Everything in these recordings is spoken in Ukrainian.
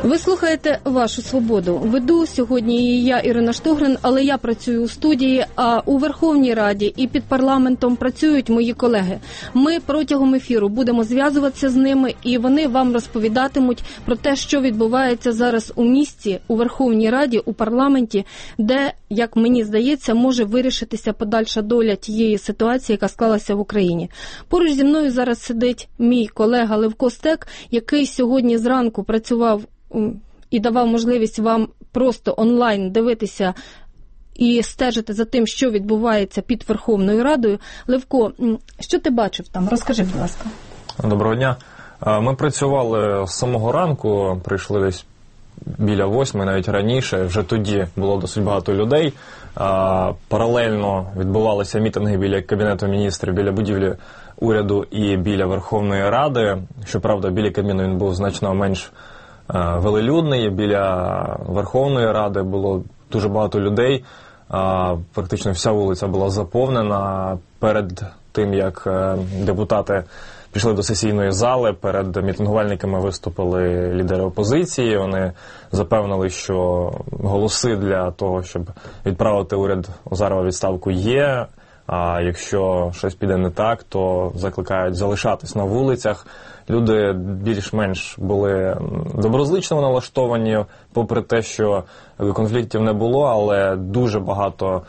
Ви слухаєте «Вашу свободу». Веду сьогодні я, Ірина Штогрин, але я працюю у студії, а у Верховній Раді і під парламентом працюють мої колеги. Ми протягом ефіру будемо зв'язуватися з ними, і вони вам розповідатимуть про те, що відбувається зараз у місті, у Верховній Раді, у парламенті, де, як мені здається, може вирішитися подальша доля тієї ситуації, яка склалася в Україні. Поруч зі мною зараз сидить мій колега Левко Стек, який сьогодні зранку працював і давав можливість вам просто онлайн дивитися і стежити за тим, що відбувається під Верховною Радою. Левко, що ти бачив там? Розкажи, будь ласка. Доброго дня. Ми працювали з самого ранку, прийшли десь біля 8, навіть раніше. Вже тоді було досить багато людей. Паралельно відбувалися мітинги біля Кабінету міністрів, біля будівлі уряду і біля Верховної Ради. Щоправда, біля Кабміну він був значно менш велелюдний. Біля Верховної Ради було дуже багато людей. Практично вся вулиця була заповнена. Перед тим, як депутати пішли до сесійної зали, перед мітингувальниками виступили лідери опозиції. Вони запевнили, що голоси для того, щоб відправити уряд Азарова у відставку, є. А якщо щось піде не так, то закликають залишатись на вулицях. Люди більш-менш були доброзичливо налаштовані, попри те, що конфліктів не було, але дуже багато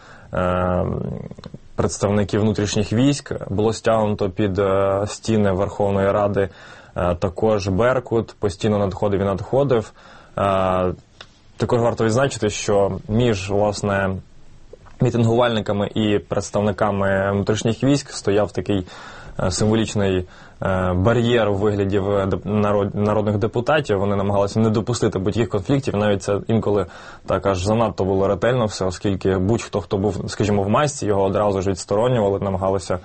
представників внутрішніх військ було стягнуто під стіни Верховної Ради. Також Беркут постійно надходив і надходив. Також варто відзначити, що між, власне, мітингувальниками і представниками внутрішніх військ стояв такий символічний бар'єр у вигляді народних депутатів. Вони намагалися не допустити будь-яких конфліктів. Навіть це інколи так аж занадто було ретельно все, оскільки будь-хто, хто був, скажімо, в масці, його одразу ж відсторонювали, намагалися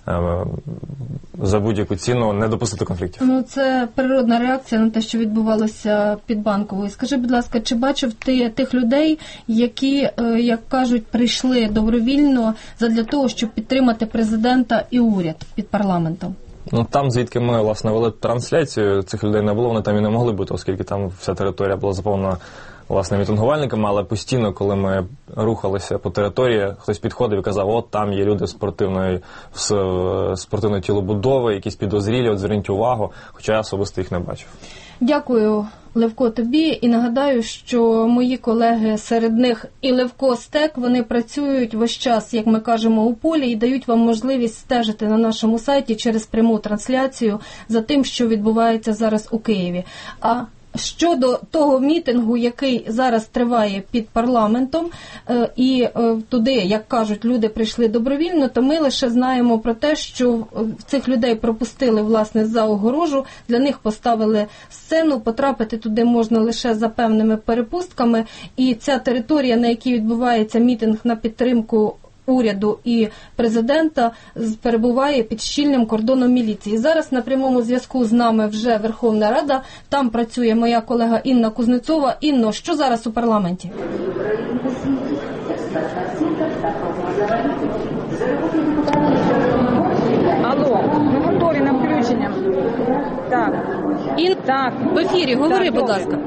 за будь-яку ціну не допустити конфліктів. Ну, це природна реакція на те, що відбувалося під Банковою. Скажи, будь ласка, чи бачив ти тих людей, які, як кажуть, прийшли добровільно задля того, щоб підтримати президента і уряд під парламентом? Ну, там, звідки ми, власне, вели трансляцію, цих людей не було, вони там і не могли бути, оскільки там вся територія була заповнена, власне, мітингувальниками, але постійно, коли ми рухалися по території, хтось підходив і казав, от там є люди спортивної тілобудови, якісь підозрілі, от зверніть увагу, хоча я особисто їх не бачив. Дякую, Левко, тобі. І нагадаю, що мої колеги, серед них і Левко Стек, вони працюють весь час, як ми кажемо, у полі і дають вам можливість стежити на нашому сайті через пряму трансляцію за тим, що відбувається зараз у Києві. А щодо того мітингу, який зараз триває під парламентом, і туди, як кажуть, люди прийшли добровільно, то ми лише знаємо про те, що цих людей пропустили, власне, за огорожу, для них поставили сцену, потрапити туди можна лише за певними перепустками, і ця територія, на якій відбувається мітинг на підтримку уряду і президента, перебуває під щільним кордоном міліції. Зараз на прямому зв'язку з нами вже Верховна Рада. Там працює моя колега Інна Кузнецова. Інно, що зараз у парламенті? Алло, ми готові на включення. Так. Так. В ефірі, говори, будь ласка.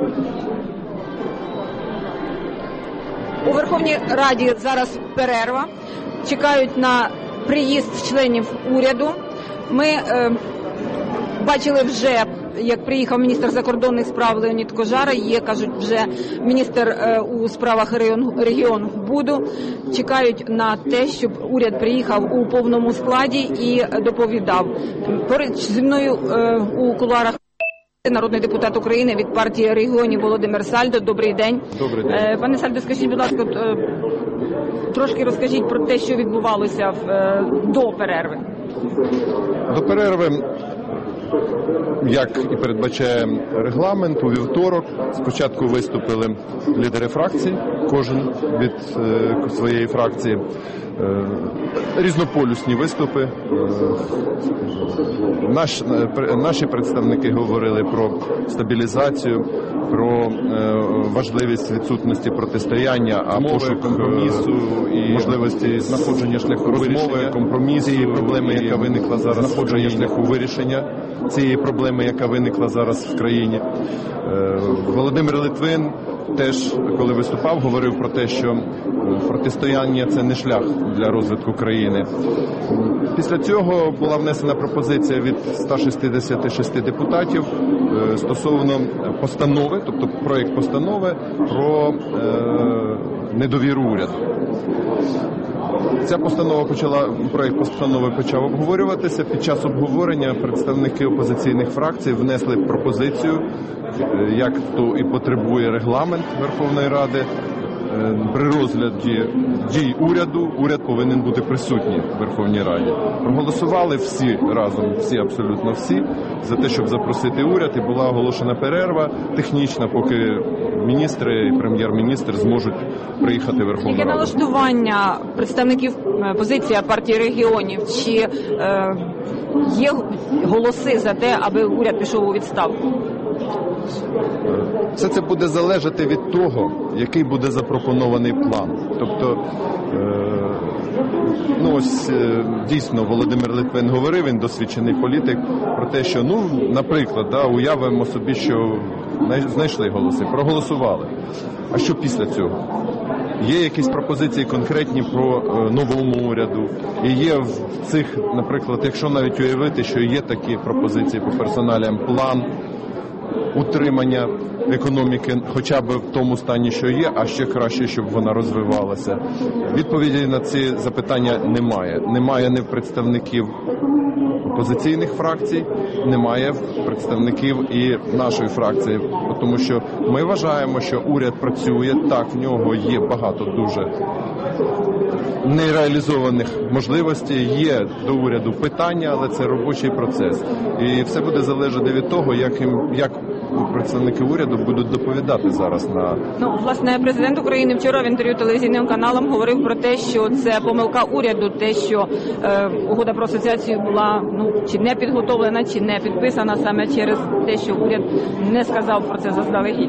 У Верховній Раді зараз перерва. Чекають на приїзд членів уряду. Ми бачили вже, як приїхав міністр закордонних справ Леонід Кожара, є, кажуть, вже міністр у справах регіону Буду. Чекають на те, щоб уряд приїхав у повному складі і доповідав. Поруч зі мною у кулуарах народний депутат України від партії регіонів Володимир Сальдо. Добрий день. Добрий день. Пане Сальдо, скажіть, будь ласка, трошки розкажіть про те, що відбувалося до перерви. До перерви, як і передбачає регламент, у вівторок спочатку виступили лідери фракцій, кожен від своєї фракції. різнополюсні виступи. Наші представники говорили про стабілізацію, про важливість відсутності протистояння, а пошук компромісу і можливості знаходження шляху розмови, компромісу, цієї проблеми, яка виникла зараз, знаходження шляху вирішення цієї проблеми, яка виникла зараз в країні. Володимир Литвин теж, коли виступав, говорив про те, що протистояння – це не шлях для розвитку країни. Після цього була внесена пропозиція від 166 депутатів стосовно постанови, тобто проєкт постанови про недовіру уряду. Ця проєкт постанови почав обговорюватися. Під час обговорення представники опозиційних фракцій внесли пропозицію, як то і потребує регламент Верховної Ради. При розгляді дій уряду, уряд повинен бути присутній в Верховній Раді. Проголосували всі разом, абсолютно всі, за те, щоб запросити уряд, і була оголошена перерва технічна, поки міністри і прем'єр-міністр зможуть приїхати в Верховну Раду. Яке налаштування представників позиції партії регіонів? Чи є голоси за те, аби уряд пішов у відставку? Все це буде залежати від того, який буде запропонований план. Тобто, дійсно, Володимир Литвин говорив, він досвідчений політик, про те, що, наприклад, уявимо собі, що знайшли голоси, проголосували. А що після цього? Є якісь пропозиції конкретні про новому уряду. І є в цих, наприклад, якщо навіть уявити, що є такі пропозиції по персоналіям, план утримання економіки хоча б в тому стані, що є, а ще краще, щоб вона розвивалася. Відповіді на ці запитання немає. Немає ні представників опозиційних фракцій, немає представників і нашої фракції. Тому що ми вважаємо, що уряд працює, так, в нього є багато дуже нереалізованих можливостей, є до уряду питання, але це робочий процес. І все буде залежати від того, як представники уряду будуть доповідати зараз на... Власне, президент України вчора в інтерв'ю телевізійним каналам говорив про те, що це помилка уряду, те, що угода про асоціацію була чи не підготовлена, чи не підписана саме через те, що уряд не сказав про це заздалегідь.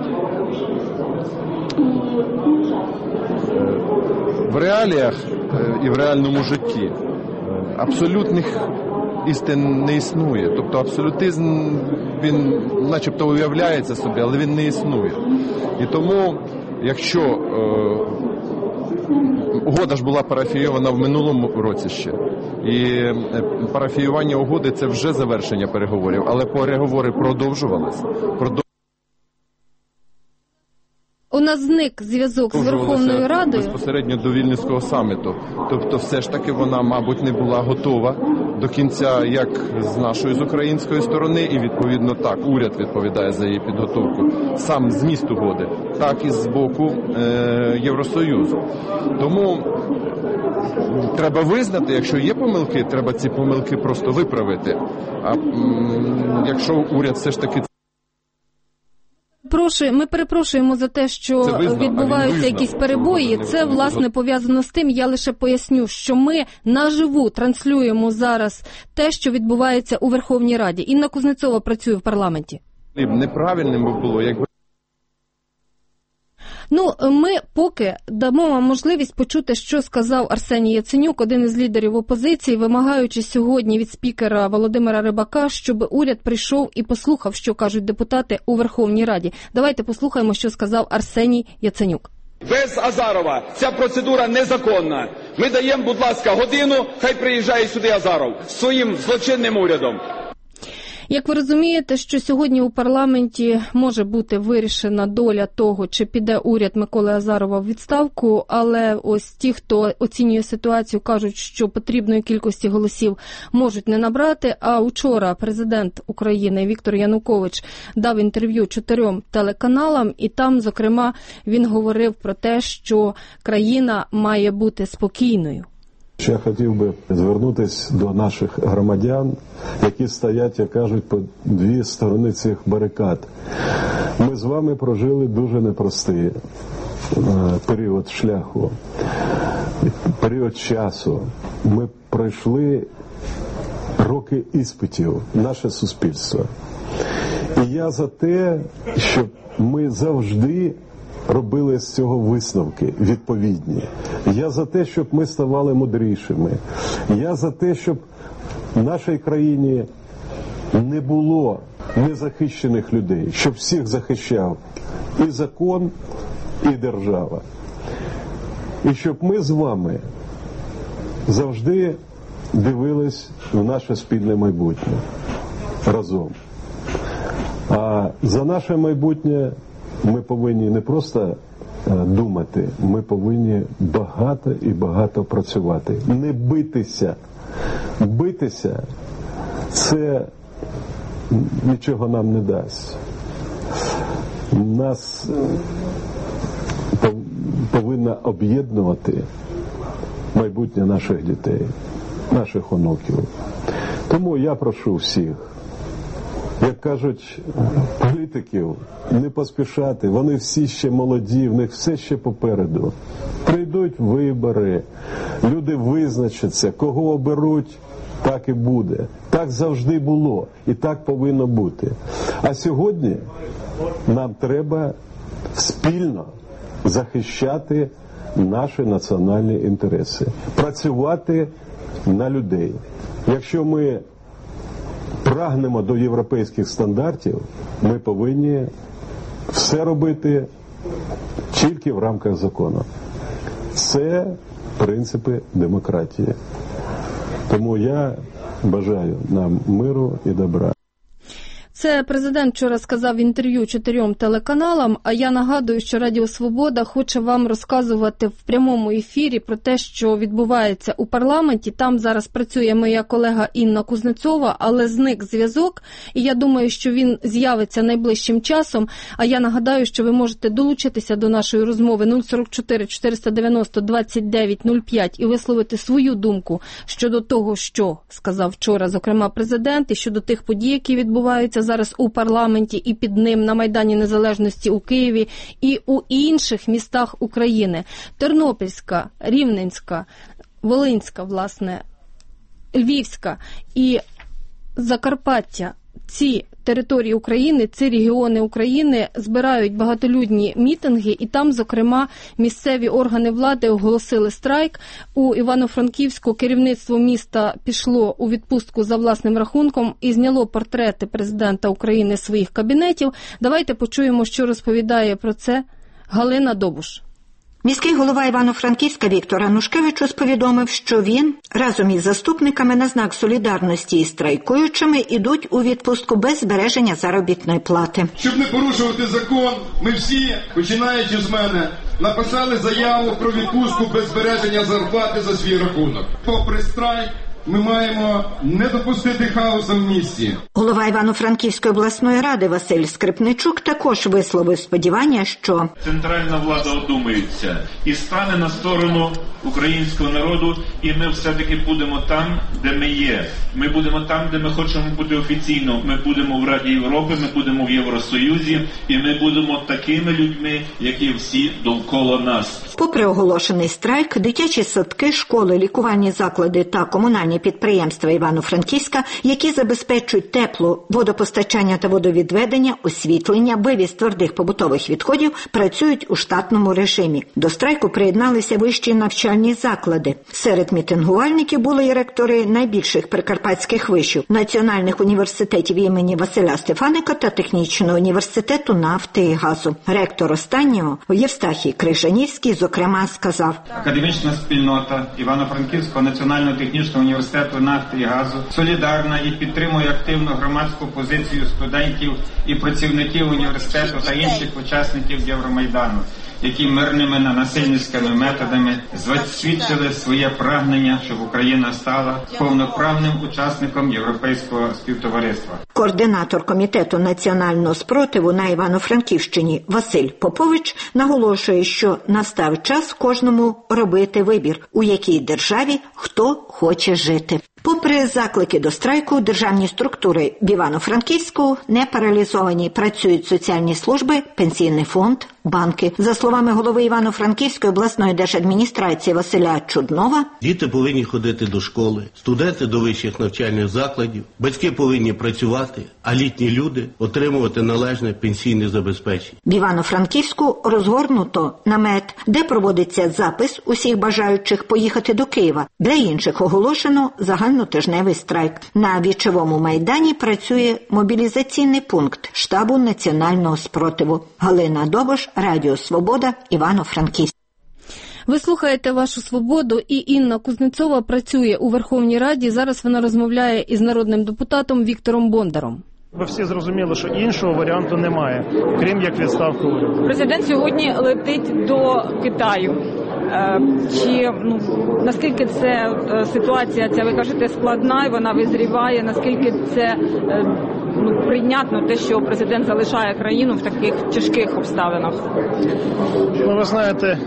В реаліях і в реальному житті абсолютних істин не існує. Тобто абсолютизм, він начебто уявляється собі, але він не існує. І тому, якщо угода ж була парафійована в минулому році ще, і парафіювання угоди – це вже завершення переговорів, але переговори продовжувалися. У нас зник зв'язок з Верховною Радою. Безпосередньо до Вільнюського саміту. Тобто все ж таки вона, мабуть, не була готова до кінця, як з нашої, з української сторони, і відповідно так, уряд відповідає за її підготовку. Сам зміст угоди, так і з боку Євросоюзу. Тому треба визнати, якщо є помилки, треба ці помилки просто виправити. А якщо уряд все ж таки... Ми перепрошуємо за те, що відбуваються якісь перебої. Це, власне, пов'язано з тим, я лише поясню, що ми наживу транслюємо зараз те, що відбувається у Верховній Раді. Інна Кузнецова працює в парламенті. Неправильним би було, якби... Ми поки дамо вам можливість почути, що сказав Арсеній Яценюк, один із лідерів опозиції, вимагаючи сьогодні від спікера Володимира Рибака, щоб уряд прийшов і послухав, що кажуть депутати у Верховній Раді. Давайте послухаємо, що сказав Арсеній Яценюк. Без Азарова ця процедура незаконна. Ми даємо, будь ласка, годину, хай приїжджає сюди Азаров з своїм злочинним урядом. Як ви розумієте, що сьогодні у парламенті може бути вирішена доля того, чи піде уряд Миколи Азарова в відставку, але ось ті, хто оцінює ситуацію, кажуть, що потрібної кількості голосів можуть не набрати, а учора президент України Віктор Янукович дав інтерв'ю 4 телеканалам, і там, зокрема, він говорив про те, що країна має бути спокійною. Я хотів би звернутися до наших громадян, які стоять, як кажуть, по дві сторони цих барикад. Ми з вами прожили дуже непростий період шляху. період часу ми пройшли роки іспитів, наше суспільство. І я за те, щоб ми завжди робили з цього висновки відповідні. Я за те, щоб ми ставали мудрішими. Я за те, щоб в нашій країні не було незахищених людей, щоб всіх захищав і закон, і держава. І щоб ми з вами завжди дивились в наше спільне майбутнє разом. А за наше майбутнє ми повинні не просто думати, ми повинні багато і багато працювати. Не битися. Битися – це нічого нам не дасть. Нас повинно об'єднувати майбутнє наших дітей, наших онуків. Тому я прошу всіх, як кажуть, політиків, не поспішати, вони всі ще молоді, в них все ще попереду. Прийдуть вибори, люди визначаться, кого оберуть, так і буде. Так завжди було і так повинно бути. А сьогодні нам треба спільно захищати наші національні інтереси, працювати на людей. Якщо ми прагнемо до європейських стандартів, ми повинні все робити тільки в рамках закону. Це принципи демократії. Тому я бажаю нам миру і добра. Це президент вчора сказав в інтерв'ю 4 телеканалам, а я нагадую, що Радіо Свобода хоче вам розказувати в прямому ефірі про те, що відбувається у парламенті. Там зараз працює моя колега Інна Кузнецова, але зник зв'язок, і я думаю, що він з'явиться найближчим часом. А я нагадаю, що ви можете долучитися до нашої розмови 044 490 2905 і висловити свою думку щодо того, що сказав вчора, зокрема, президент, і щодо тих подій, які відбуваються зараз у парламенті і під ним на Майдані Незалежності у Києві і у інших містах України. Тернопільська, Рівненська, Волинська, власне, Львівська і Закарпаття. Ці території України, ці регіони України збирають багатолюдні мітинги, і там, зокрема, місцеві органи влади оголосили страйк. У Івано-Франківську керівництво міста пішло у відпустку за власним рахунком і зняло портрети президента України з своїх кабінетів. Давайте почуємо, що розповідає про це Галина Добуш. Міський голова Івано-Франківська Віктор Анушкевич повідомив, що він разом із заступниками на знак солідарності із страйкуючими ідуть у відпустку без збереження заробітної плати. Щоб не порушувати закон, ми всі, починаючи з мене, написали заяву про відпустку без збереження зарплати за свій рахунок. Попри страйк, ми маємо не допустити хаосу в місті. Голова Івано-Франківської обласної ради Василь Скрипничук також висловив сподівання, що центральна влада одумається і стане на сторону українського народу, і ми все-таки будемо там, де ми є. Ми будемо там, де ми хочемо бути офіційно. Ми будемо в Раді Європи, ми будемо в Євросоюзі, і ми будемо такими людьми, які всі довкола нас. Попри оголошений страйк, дитячі садки, школи, лікувальні заклади та комунальні підприємства Івано-Франківська, які забезпечують тепло, водопостачання та водовідведення, освітлення, вивіз твердих побутових відходів, працюють у штатному режимі. До страйку приєдналися вищі навчальні заклади. Серед мітингувальників були і ректори найбільших прикарпатських вишів, національних університетів імені Василя Стефаника та Технічного університету нафти і газу. Ректор останнього, Євстахій Крижанівський, зокрема, сказав: академічна спільнота Івано-Франківського національного технічного університету нафти і газу солідарна і підтримує активну громадську позицію студентів і працівників університету та інших учасників Євромайдану, які мирними ненасильницькими методами засвідчили своє прагнення, щоб Україна стала повноправним учасником європейського співтовариства. Координатор комітету національного спротиву на Івано-Франківщині Василь Попович наголошує, що настав час кожному робити вибір, у якій державі хто хоче жити. Попри заклики до страйку, державні структури в Івано-Франківську не паралізовані. Працюють соціальні служби, пенсійний фонд, банки. За словами голови Івано-Франківської обласної держадміністрації Василя Чуднова, діти повинні ходити до школи, студенти до вищих навчальних закладів, батьки повинні працювати, а літні люди отримувати належне пенсійне забезпечення. В Івано-Франківську розгорнуто намет, де проводиться запис усіх бажаючих поїхати до Києва. Для інших оголошено загальнотижневий страйк. На Вічовому майдані працює мобілізаційний пункт штабу національного спротиву. Галина Добош, Радіо Свобода, Івано-Франківськ. Ви слухаєте «Вашу свободу» і Інна Кузнецова працює у Верховній Раді. Зараз вона розмовляє із народним депутатом Віктором Бондаром. Ви всі зрозуміли, що іншого варіанту немає, крім як відставку уряду. Президент сьогодні летить до Китаю. Наскільки це ситуація, ви кажете, складна, і вона визріває, наскільки це прийнятно, те, що президент залишає країну в таких тяжких обставинах? Ви знаєте,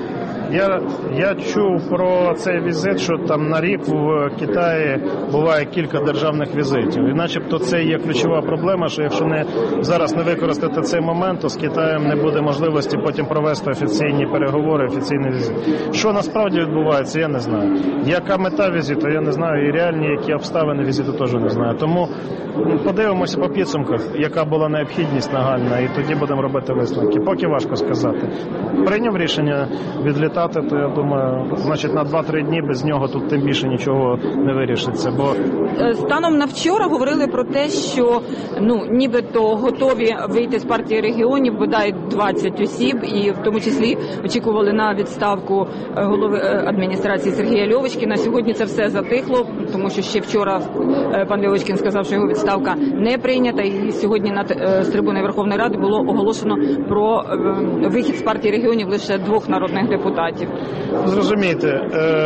я чув про цей візит, що там на рік в Китаї буває кілька державних візитів. І начебто це є ключова проблема, що якщо зараз не використати цей момент, то з Китаєм не буде можливості потім провести офіційні переговори, офіційний візит. Що насправді відбувається, я не знаю. Яка мета візиту, я не знаю. І реальні які обставини візиту теж не знаю. Тому подивимося по підсумках, яка була необхідність нагальна, і тоді будемо робити висновки. Поки важко сказати. Прийняв рішення відлітати, то я думаю, значить на 2-3 дні без нього тут тим більше нічого не вирішиться. Бо станом на вчора говорили про те, що нібито готові вийти з партії регіонів, бодай 20 осіб, і в тому числі очікували на відставку голови адміністрації Сергія Льовочкіна. Сьогодні це все затихло, тому що ще вчора пан Льовочкін сказав, що його відставка не прийнята, і сьогодні з трибуни Верховної Ради було оголошено про вихід з партії регіонів лише 2 народних депутатів. Зрозумійте,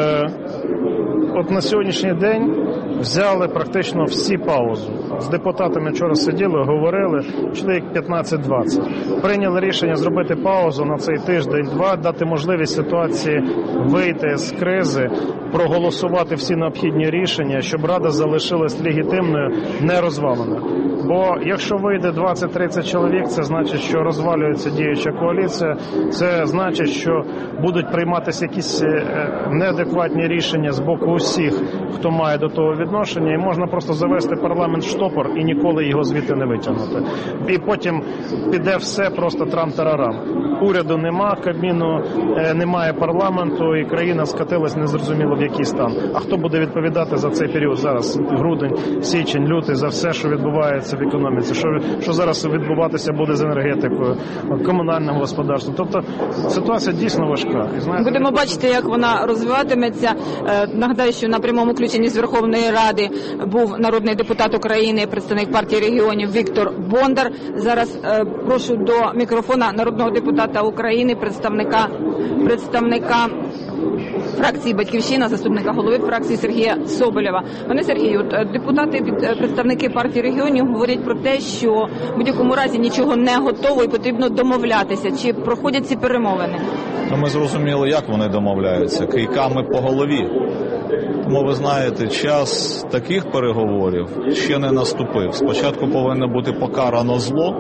от на сьогоднішній день взяли практично всі паузу. З депутатами вчора сиділи, говорили, чоловік 15-20. Прийняли рішення зробити паузу на цей тиждень-два, дати можливість ситуації вийти з кризи, проголосувати всі необхідні рішення, щоб Рада залишилась легітимною, не розваленою. Бо якщо вийде 20-30 чоловік, це значить, що розвалюється діюча коаліція, це значить, що будуть прийматися якісь неадекватні рішення з боку усіх, хто має до того відношення, і можна просто завести парламент в штопор і ніколи його звідти не витягнути. І потім піде все просто трам-тарарам. Уряду нема, Кабміну немає парламенту, і країна скатилась незрозуміло в який стан. А хто буде відповідати за цей період зараз? Грудень, січень, лютий, за все, що відбувається в економіці, що зараз відбуватися буде з енергетикою, комунальним господарством. Тобто ситуація дійсно важка. І, знаєте, будемо бачити, як вона розвиватиметься. Нагадаю, що на прямому включенні з Верховної Ради був народний депутат України, представник партії регіонів Віктор Бондар. Зараз прошу до мікрофона народного депутата України, представника фракції «Батьківщина», заступника голови фракції Сергія Соболєва. Пане Сергію, депутати, представники партії регіонів говорять про те, що в будь-якому разі нічого не готово і потрібно домовлятися. Чи проходять ці перемовини? Ми зрозуміли, як вони домовляються. Кийками по голові. Тому, ви знаєте, час таких переговорів ще не наступив. Спочатку повинно бути покарано зло,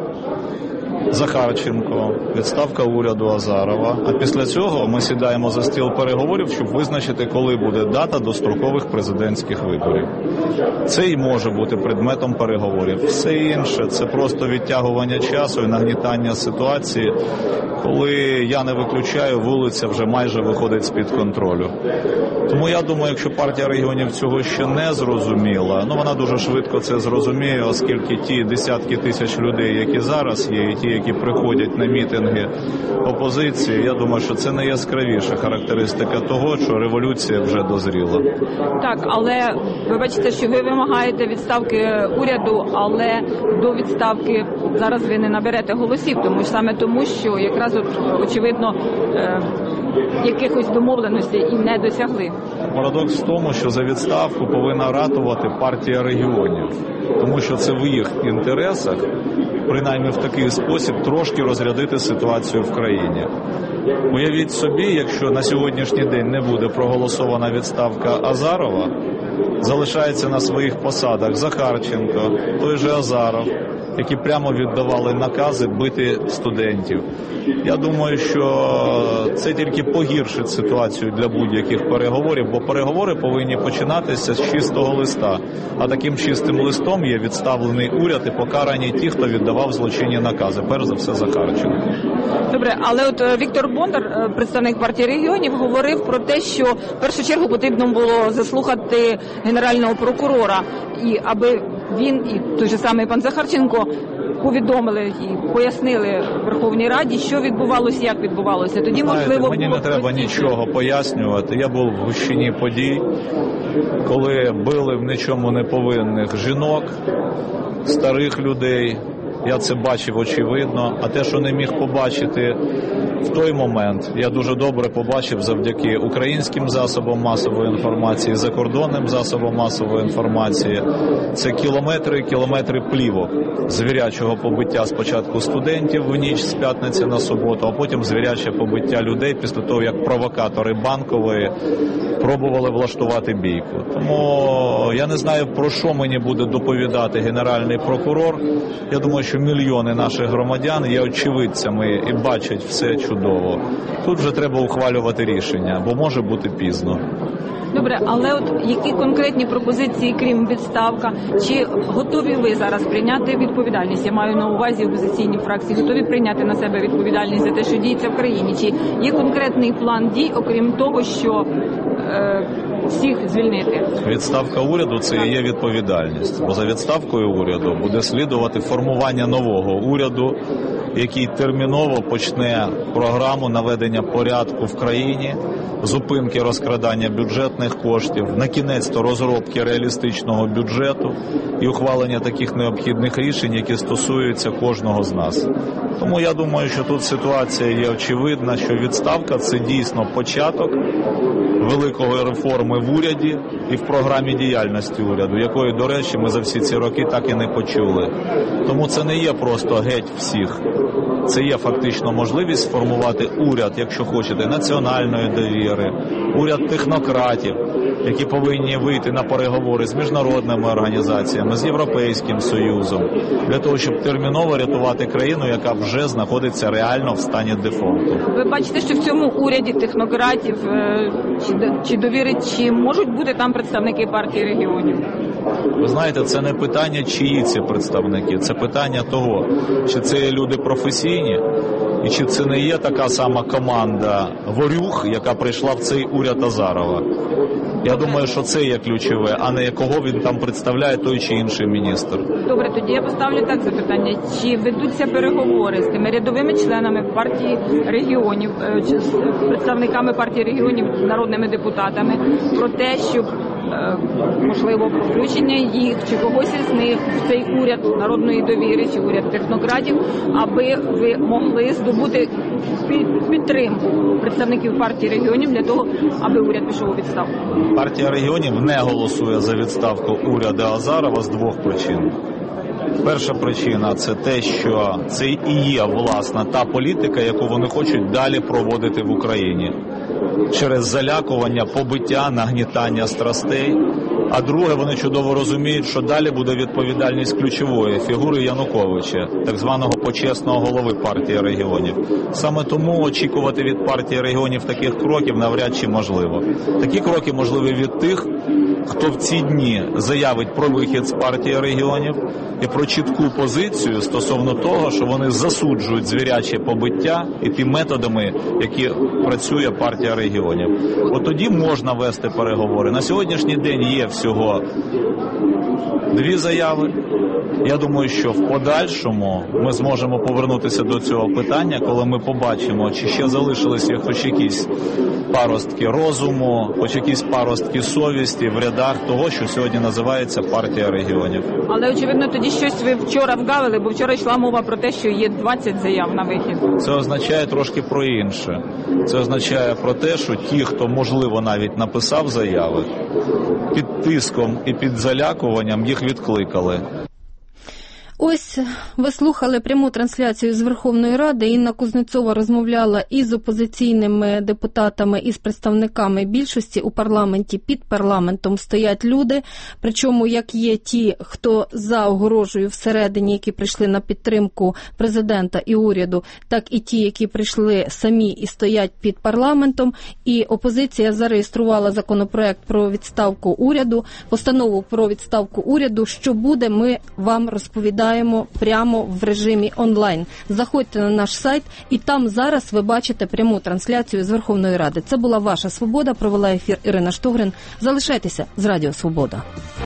Захарченко, відставка уряду Азарова. А після цього ми сідаємо за стіл переговорів, щоб визначити, коли буде дата дострокових президентських виборів. Це і може бути предметом переговорів. Все інше – це просто відтягування часу і нагнітання ситуації, коли, я не виключаю, вулиця вже майже виходить з-під контролю. Тому я думаю, якщо партія регіонів цього ще не зрозуміла, вона дуже швидко це зрозуміє, оскільки ті десятки тисяч людей, які зараз є, і ті, які приходять на мітинги опозиції, я думаю, що це найяскравіша характеристика того, що революція вже дозріла. Так, але ви бачите, що ви вимагаєте відставки уряду, але до відставки зараз ви не наберете голосів, тому що якраз очевидно якихось домовленостей і не досягли. Парадокс в тому, що за відставку повинна ратувати партія регіонів, тому що це в їх інтересах, принаймні в такий спосіб, трошки розрядити ситуацію в країні. Уявіть собі, якщо на сьогоднішній день не буде проголосована відставка Азарова, залишаються на своїх посадах. Захарченко, той же Азаров, які прямо віддавали накази бити студентів. Я думаю, що це тільки погіршить ситуацію для будь-яких переговорів, бо переговори повинні починатися з чистого листа. А таким чистим листом є відставлений уряд і покарані ті, хто віддавав злочинні накази. Перш за все Захарченко. Добре, але от Віктор Бондар, представник партії регіонів, говорив про те, що в першу чергу потрібно було заслухати генерального прокурора, і аби він і той же самий пан Захарченко повідомили і пояснили Верховній Раді, що відбувалося, як відбувалося. Тоді, можливо, мені не треба нічого пояснювати. Я був в гущині подій, коли били в нічому не повинних жінок, старих людей. Я це бачив очевидно, а те, що не міг побачити в той момент, я дуже добре побачив завдяки українським засобам масової інформації, закордонним засобам масової інформації. Це кілометри і кілометри плівок звірячого побиття спочатку студентів в ніч з п'ятниці на суботу, а потім звіряче побиття людей після того, як провокатори Банкової пробували влаштувати бійку. Тому я не знаю, про що мені буде доповідати генеральний прокурор. Я думаю, що мільйони наших громадян є очевидцями і бачать все чудово. Тут вже треба ухвалювати рішення, бо може бути пізно. Добре, але от які конкретні пропозиції, крім відставка, чи готові ви зараз прийняти відповідальність? Я маю на увазі опозиційні фракції, готові прийняти на себе відповідальність за те, що діється в країні? Чи є конкретний план дій, окрім того, що всіх звільнити? Відставка уряду – це і є відповідальність. Бо за відставкою уряду буде слідувати формування нового уряду, який терміново почне програму наведення порядку в країні, зупинки розкрадання бюджетних коштів, на кінець-то розробки реалістичного бюджету і ухвалення таких необхідних рішень, які стосуються кожного з нас. Тому я думаю, що тут ситуація є очевидна, що відставка – це дійсно початок великої реформи в уряді і в програмі діяльності уряду, якої, до речі, ми за всі ці роки так і не почули. Тому це не є просто геть всіх. Це є фактично можливість сформувати уряд, якщо хочете, національної довіри, уряд технократів, які повинні вийти на переговори з міжнародними організаціями, з Європейським Союзом, для того, щоб терміново рятувати країну, яка вже знаходиться реально в стані дефолту. Ви бачите, що в цьому уряді технократів чи довіри, чи можуть бути там представники партії регіонів? Ви знаєте, це не питання, чиї ці представники, це питання того, чи це є люди професійні, і чи це не є така сама команда ворюг, яка прийшла в цей уряд Азарова. Я думаю, що це є ключове, а не кого він там представляє той чи інший міністр. Добре, тоді я поставлю так запитання. Чи ведуться переговори з тими рядовими членами партії регіонів, з представниками партії регіонів, народними депутатами, про те, щоб можливо про включення їх чи когось із них в цей уряд народної довіри чи уряд технократів, аби ви могли здобути підтримку представників партії регіонів для того, аби уряд пішов у відставку? Партія регіонів не голосує за відставку уряду Азарова з двох причин. Перша причина – це те, що це і є, власна, та політика, яку вони хочуть далі проводити в Україні. Через залякування, побиття, нагнітання страстей. А друге, вони чудово розуміють, що далі буде відповідальність ключової фігури Януковича, так званого почесного голови партії регіонів. Саме тому очікувати від партії регіонів таких кроків навряд чи можливо. Такі кроки можливі від тих, хто в ці дні заявить про вихід з партії регіонів і про чітку позицію стосовно того, що вони засуджують звіряче побиття і ті методами, які працює партія регіонів. От тоді можна вести переговори. На сьогоднішній день є всього дві заяви. Я думаю, що в подальшому ми зможемо повернутися до цього питання, коли ми побачимо, чи ще залишилися хоч якісь паростки розуму, хоч якісь паростки совісті в рядах того, що сьогодні називається партія регіонів. Але, очевидно, тоді щось ви вчора вгавили, бо вчора йшла мова про те, що є 20 заяв на вихід. Це означає трошки про інше. Це означає про те, що ті, хто, можливо, навіть написав заяви, під тиском і під залякуванням їх відкликали. Ось ви слухали пряму трансляцію з Верховної Ради. Інна Кузнецова розмовляла із опозиційними депутатами, із представниками більшості у парламенті. Під парламентом стоять люди, причому як є ті, хто за огорожею всередині, які прийшли на підтримку президента і уряду, так і ті, які прийшли самі і стоять під парламентом. І опозиція зареєструвала законопроект про відставку уряду, постанову про відставку уряду. Що буде, ми вам розповідаємо прямо в режимі онлайн. Заходьте на наш сайт, і там зараз ви бачите пряму трансляцію з Верховної Ради. Це була ваша «Свобода», провела ефір Ірина Штогрин. Залишайтеся з Радіо Свобода.